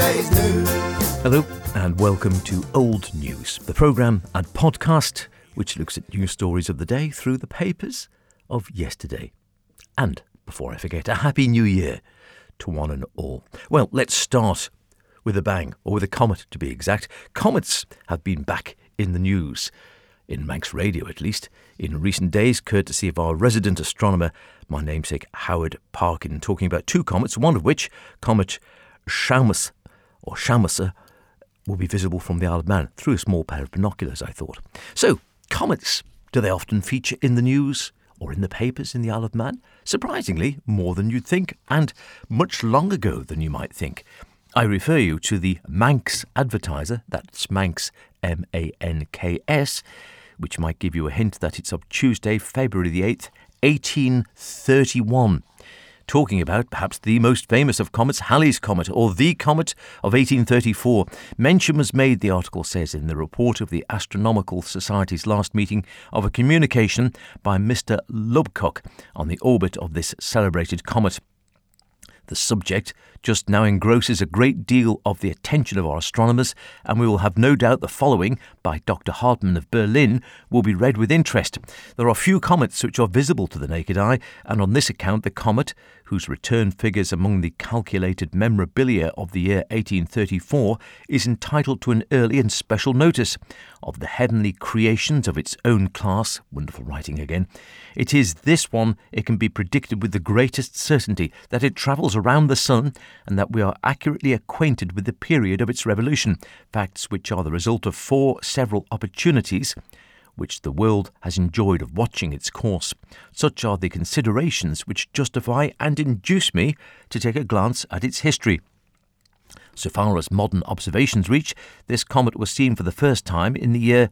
yesterday's news. Hello and welcome to Old News, the programme and podcast which looks at news stories of the day through the papers of yesterday. And, before I forget, a Happy New Year to one and all. Well, let's start with a bang, or with a comet to be exact. Comets have been back in the news, in Manx radio at least, in recent days, courtesy of our resident astronomer, my namesake Howard Parkin, talking about two comets, one of which, Comet Shamus, or Shamusa, will be visible from the Isle of Man through a small pair of binoculars, I thought. So, comets, do they often feature in the news or in the papers in the Isle of Man? Surprisingly, more than you'd think, and much longer ago than you might think. I refer you to the Manx Advertiser, that's Manx, M-A-N-K-S, which might give you a hint that it's of Tuesday, February the 8th, 1831. Talking about perhaps the most famous of comets, Halley's Comet, or the Comet of 1834. Mention was made, the article says, in the report of the Astronomical Society's last meeting of a communication by Mr. Lubcock on the orbit of this celebrated comet. The subject just now engrosses a great deal of the attention of our astronomers, and we will have no doubt the following, by Dr. Hartmann of Berlin, will be read with interest. There are few comets which are visible to the naked eye, and on this account the comet, whose return figures among the calculated memorabilia of the year 1834, is entitled to an early and special notice. Of the heavenly creations of its own class, wonderful writing again, it is this one it can be predicted with the greatest certainty that it travels around the sun, and that we are accurately acquainted with the period of its revolution, facts which are the result of four several opportunities which the world has enjoyed of watching its course. Such are the considerations which justify and induce me to take a glance at its history. So far as modern observations reach, this comet was seen for the first time in the year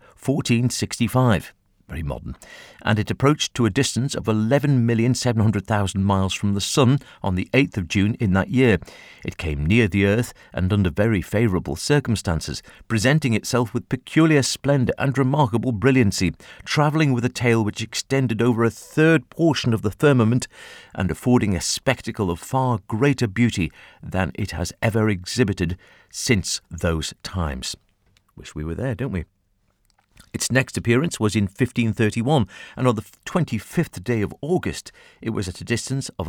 1465. Very modern, and it approached to a distance of 11,700,000 miles from the Sun on the 8th of June in that year. It came near the Earth and under very favourable circumstances, presenting itself with peculiar splendour and remarkable brilliancy, travelling with a tail which extended over a third portion of the firmament and affording a spectacle of far greater beauty than it has ever exhibited since those times. Wish we were there, don't we? Its next appearance was in 1531, and on the 25th day of August, it was at a distance of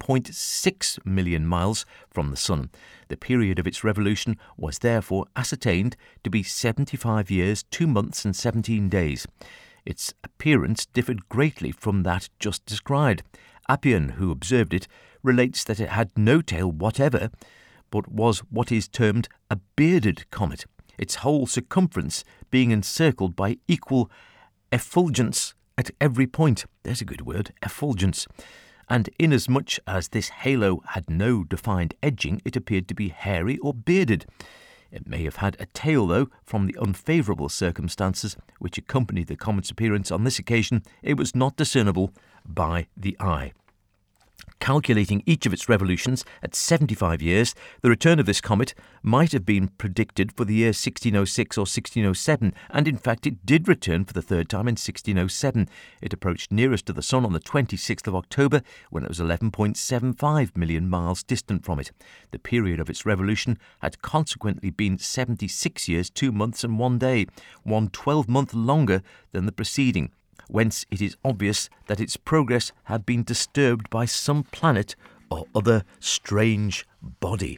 11.6 million miles from the Sun. The period of its revolution was therefore ascertained to be 75 years, 2 months and 17 days. Its appearance differed greatly from that just described. Appian, who observed it, relates that it had no tail whatever, but was what is termed a bearded comet, its whole circumference being encircled by equal effulgence at every point. There's a good word, effulgence. And inasmuch as this halo had no defined edging, it appeared to be hairy or bearded. It may have had a tail, though, from the unfavourable circumstances which accompanied the comet's appearance on this occasion, it was not discernible by the eye. Calculating each of its revolutions at 75 years, the return of this comet might have been predicted for the year 1606 or 1607, and in fact it did return for the third time in 1607. It approached nearest to the Sun on the 26th of October, when it was 11.75 million miles distant from it. The period of its revolution had consequently been 76 years, 2 months and 1 day, 1 12-month longer than the preceding, whence it is obvious that its progress had been disturbed by some planet or other strange body.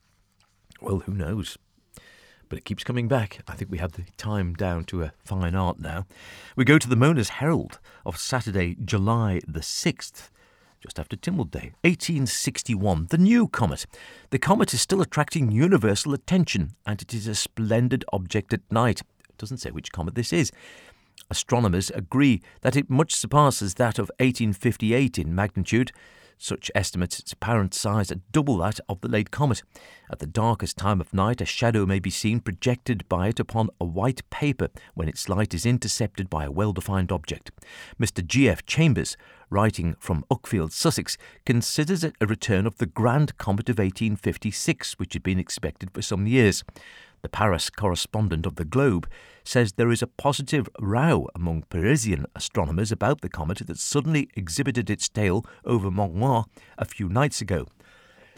Well, who knows? But it keeps coming back. I think we have the time down to a fine art now. We go to the Mona's Herald of Saturday, July the 6th, just after Tynwald Day, 1861, the new comet. The comet is still attracting universal attention, and it is a splendid object at night. It doesn't say which comet this is. Astronomers agree that it much surpasses that of 1858 in magnitude. Such estimates its apparent size at double that of the late comet. At the darkest time of night, a shadow may be seen projected by it upon a white paper when its light is intercepted by a well-defined object. Mr. G.F. Chambers, writing from Uckfield, Sussex, considers it a return of the grand comet of 1856, which had been expected for some years. The Paris correspondent of the Globe says there is a positive row among Parisian astronomers about the comet that suddenly exhibited its tail over Mont Noir a few nights ago.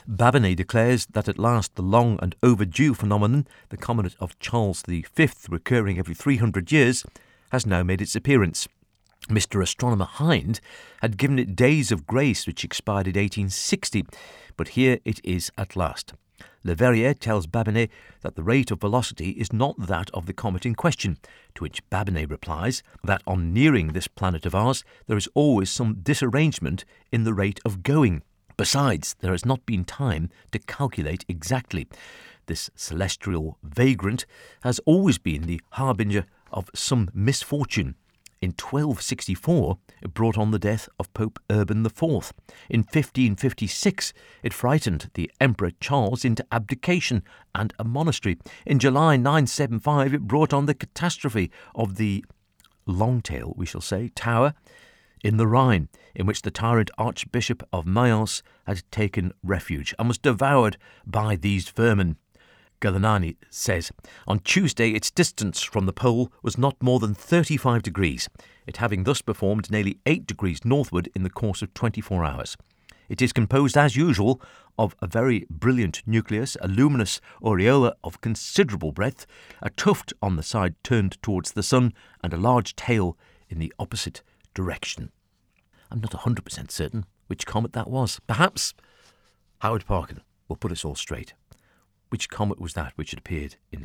Babinet declares that at last the long and overdue phenomenon, the comet of Charles V, recurring every 300 years, has now made its appearance. Mr. Astronomer Hind had given it days of grace which expired in 1860, but here it is at last. Leverrier tells Babinet that the rate of velocity is not that of the comet in question, to which Babinet replies that on nearing this planet of ours there is always some disarrangement in the rate of going. Besides, there has not been time to calculate exactly. This celestial vagrant has always been the harbinger of some misfortune. In 1264, it brought on the death of Pope Urban IV. In 1556, it frightened the Emperor Charles into abdication and a monastery. In July 975, it brought on the catastrophe of the Longtail, we shall say, Tower in the Rhine, in which the tyrant Archbishop of Mayence had taken refuge and was devoured by these vermin. Gallinani says, on Tuesday its distance from the pole was not more than 35 degrees, it having thus performed nearly 8 degrees northward in the course of 24 hours. It is composed, as usual, of a very brilliant nucleus, a luminous aureola of considerable breadth, a tuft on the side turned towards the sun, and a large tail in the opposite direction. I'm not 100% certain which comet that was. Perhaps Howard Parkin will put us all straight. Which comet was that which had appeared in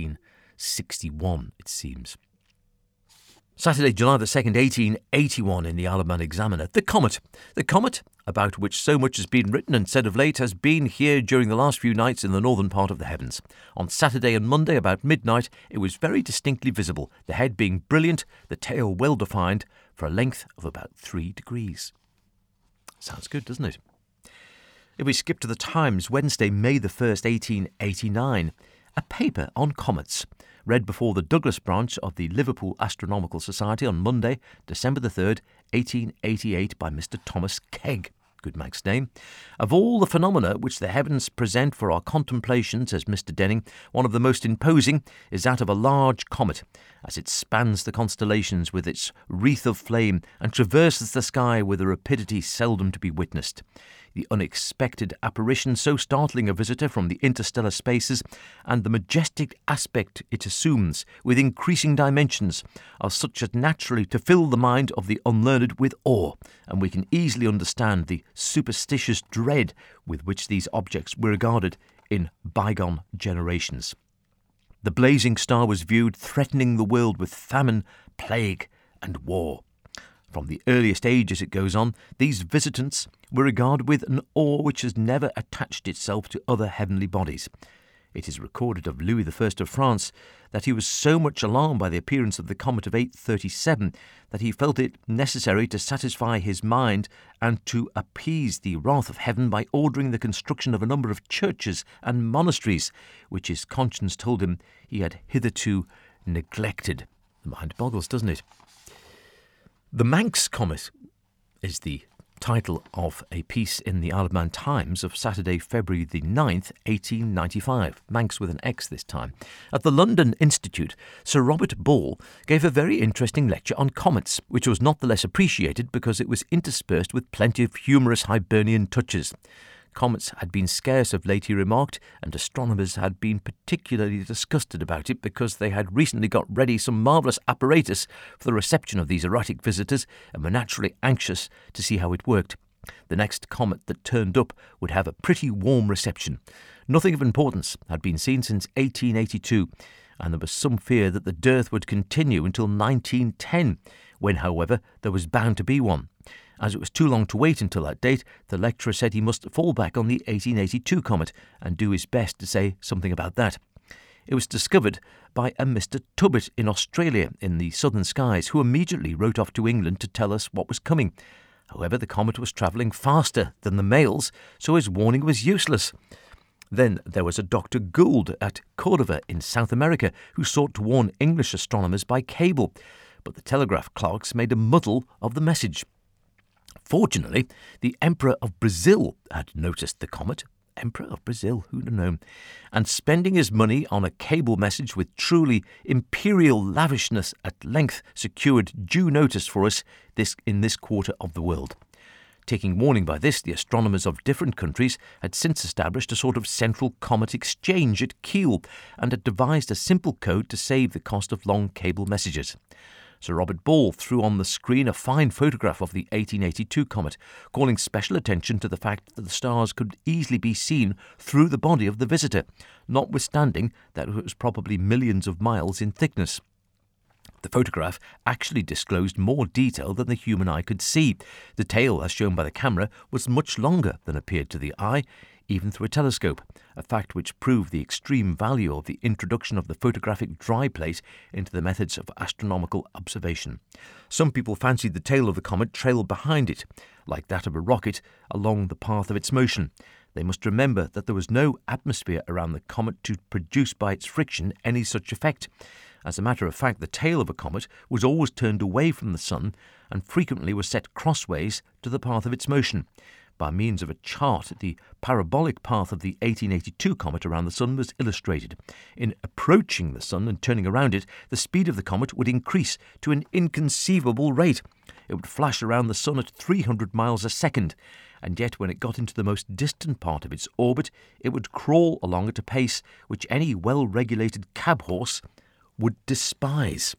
1861, it seems? Saturday, July the 2nd, 1881, in the Isle of Man Examiner. The comet. The comet, about which so much has been written and said of late, has been here during the last few nights in the northern part of the heavens. On Saturday and Monday, about midnight, it was very distinctly visible, the head being brilliant, the tail well defined, for a length of about 3 degrees. Sounds good, doesn't it? If we skip to the Times, Wednesday, May the 1st, 1889, a paper on comets, read before the Douglas branch of the Liverpool Astronomical Society on Monday, December the 3rd, 1888, by Mr. Thomas Kegg. Good Manx name. Of all the phenomena which the heavens present for our contemplation, says Mr. Denning, one of the most imposing is that of a large comet, as it spans the constellations with its wreath of flame and traverses the sky with a rapidity seldom to be witnessed. The unexpected apparition, so startling a visitor from the interstellar spaces, and the majestic aspect it assumes with increasing dimensions, are such as naturally to fill the mind of the unlearned with awe, and we can easily understand the superstitious dread with which these objects were regarded in bygone generations. The blazing star was viewed threatening the world with famine, plague, and war. From the earliest ages, it goes on, these visitants were regarded with an awe which has never attached itself to other heavenly bodies. It is recorded of Louis I of France that he was so much alarmed by the appearance of the comet of 837 that he felt it necessary to satisfy his mind and to appease the wrath of heaven by ordering the construction of a number of churches and monasteries, which his conscience told him he had hitherto neglected. The mind boggles, doesn't it? The Manx Comet is the title of a piece in the Isle of Man Times of Saturday, February the 9th, 1895. Manx with an X this time. At the London Institute, Sir Robert Ball gave a very interesting lecture on comets, which was not the less appreciated because it was interspersed with plenty of humorous Hibernian touches. Comets had been scarce of late, he remarked, and astronomers had been particularly disgusted about it because they had recently got ready some marvellous apparatus for the reception of these erratic visitors and were naturally anxious to see how it worked. The next comet that turned up would have a pretty warm reception. Nothing of importance had been seen since 1882, and there was some fear that the dearth would continue until 1910, when, however, there was bound to be one. As it was too long to wait until that date, the lecturer said he must fall back on the 1882 comet and do his best to say something about that. It was discovered by a Mr. Tubbett in Australia in the southern skies, who immediately wrote off to England to tell us what was coming. However, the comet was travelling faster than the mails, so his warning was useless. Then there was a Dr. Gould at Cordova in South America, who sought to warn English astronomers by cable, but the telegraph clerks made a muddle of the message. Fortunately, the Emperor of Brazil had noticed the comet. Emperor of Brazil, who'd have known? And spending his money on a cable message with truly imperial lavishness, at length secured due notice for us in this quarter of the world. Taking warning by this, the astronomers of different countries had since established a sort of central comet exchange at Kiel and had devised a simple code to save the cost of long cable messages. Sir Robert Ball threw on the screen a fine photograph of the 1882 comet, calling special attention to the fact that the stars could easily be seen through the body of the visitor, notwithstanding that it was probably millions of miles in thickness. The photograph actually disclosed more detail than the human eye could see. The tail, as shown by the camera, was much longer than appeared to the eye, even through a telescope, a fact which proved the extreme value of the introduction of the photographic dry plate into the methods of astronomical observation. Some people fancied the tail of the comet trailed behind it, like that of a rocket, along the path of its motion. They must remember that there was no atmosphere around the comet to produce by its friction any such effect. As a matter of fact, the tail of a comet was always turned away from the sun and frequently was set crossways to the path of its motion. By means of a chart, the parabolic path of the 1882 comet around the sun was illustrated. In approaching the sun and turning around it, the speed of the comet would increase to an inconceivable rate. It would flash around the sun at 300 miles a second, and yet when it got into the most distant part of its orbit, it would crawl along at a pace which any well-regulated cab horse would despise.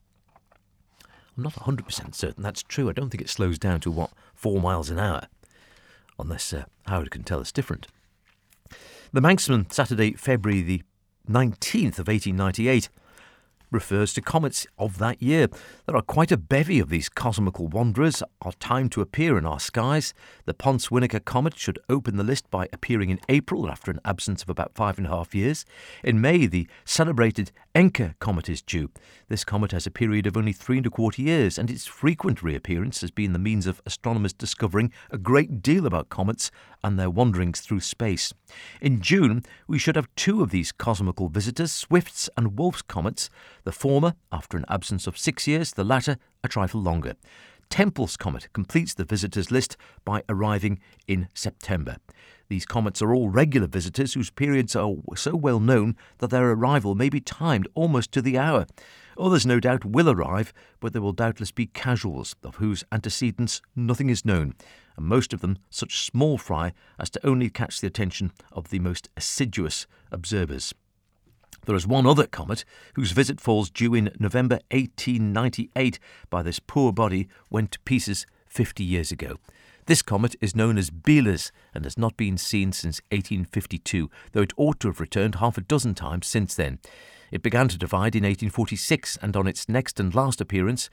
I'm not 100% certain that's true. I don't think it slows down to, 4 miles an hour? Unless Howard can tell us different. The Manxman, Saturday, February the 19th of 1898, refers to comets of that year. There are quite a bevy of these cosmical wanderers are timed to appear in our skies. The Pons-Winnaker comet should open the list by appearing in April after an absence of about 5.5 years. In May, the celebrated Encke comet is due. This comet has a period of only 3.25 years, and its frequent reappearance has been the means of astronomers discovering a great deal about comets and their wanderings through space. In June, we should have 2 of these cosmical visitors, Swift's and Wolf's comets, the former after an absence of 6 years, the latter a trifle longer. Temple's comet completes the visitors list by arriving in September. These comets are all regular visitors whose periods are so well known that their arrival may be timed almost to the hour. Others no doubt will arrive, but there will doubtless be casuals of whose antecedents nothing is known, and most of them such small fry as to only catch the attention of the most assiduous observers. There is one other comet whose visit falls due in November 1898 by this poor body went to pieces 50 years ago. This comet is known as Biela's and has not been seen since 1852, though it ought to have returned half a dozen times since then. It began to divide in 1846, and on its next and last appearance,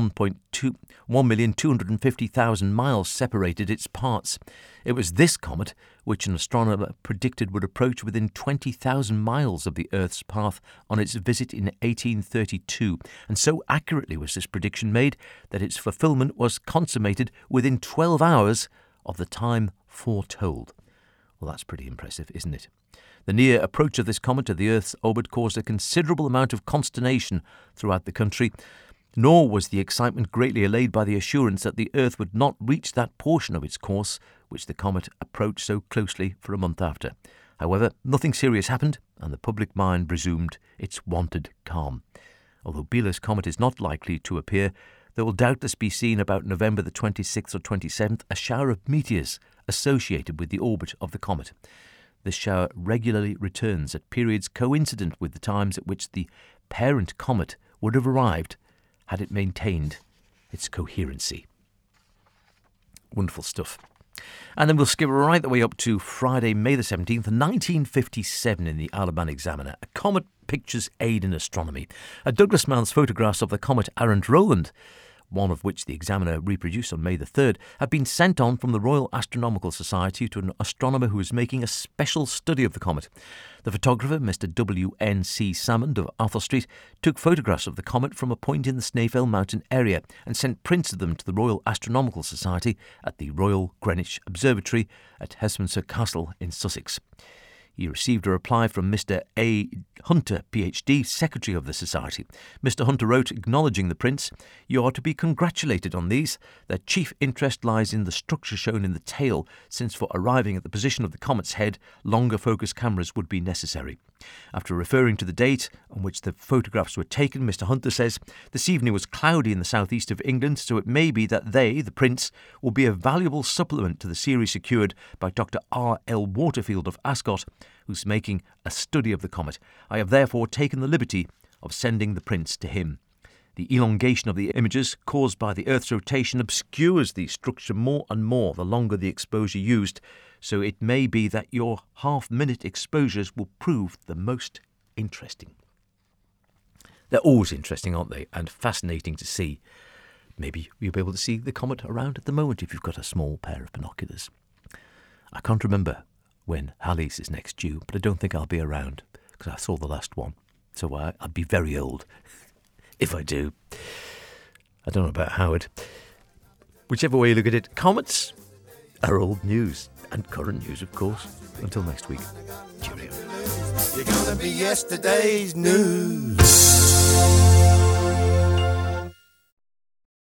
1,250,000 miles separated its parts. It was this comet which an astronomer predicted would approach within 20,000 miles of the Earth's path on its visit in 1832, and so accurately was this prediction made that its fulfillment was consummated within 12 hours of the time foretold. Well, that's pretty impressive, isn't it? The near approach of this comet to the Earth's orbit caused a considerable amount of consternation throughout the country, nor was the excitement greatly allayed by the assurance that the Earth would not reach that portion of its course which the comet approached so closely for a month after. However, nothing serious happened, and the public mind resumed its wonted calm. Although Biela's comet is not likely to appear, there will doubtless be seen about November the 26th or 27th a shower of meteors associated with the orbit of the comet. This shower regularly returns at periods coincident with the times at which the parent comet would have arrived had it maintained its coherency. Wonderful stuff. And then we'll skip right the way up to Friday, May the 17th, 1957 in the Isle of Man Examiner. A Comet Pictures Aid in Astronomy. Douglas Mount's photographs of the comet Arendt Rowland, one of which the Examiner reproduced on May the 3rd, have been sent on from the Royal Astronomical Society to an astronomer who is making a special study of the comet. The photographer, Mr. W.N.C. Salmond of Arthur Street, took photographs of the comet from a point in the Snaefell Mountain area and sent prints of them to the Royal Astronomical Society at the Royal Greenwich Observatory at Westminster Castle in Sussex. He received a reply from Mr. A. Hunter, Ph.D., Secretary of the Society. Mr. Hunter wrote, acknowledging the prints, "You are to be congratulated on these. Their chief interest lies in the structure shown in the tail, since for arriving at the position of the comet's head, longer focus cameras would be necessary. After referring to the date on which the photographs were taken, Mr Hunter says, "This evening was cloudy in the southeast of England, so it may be that they, the Prince, will be a valuable supplement to the series secured by Dr R.L. Waterfield of Ascot, who's making a study of the comet. I have therefore taken the liberty of sending the Prince to him. The elongation of the images caused by the Earth's rotation obscures the structure more and more the longer the exposure used, so it may be that your half-minute exposures will prove the most interesting." They're always interesting, aren't they? And fascinating to see. Maybe you'll be able to see the comet around at the moment if you've got a small pair of binoculars. I can't remember when Halley's is next due, but I don't think I'll be around because I saw the last one. So I'll be very old if I do. I don't know about Howard. Whichever way you look at it, comets are old news and current news, of course. Until next week, cheerio. You're gonna be yesterday's news.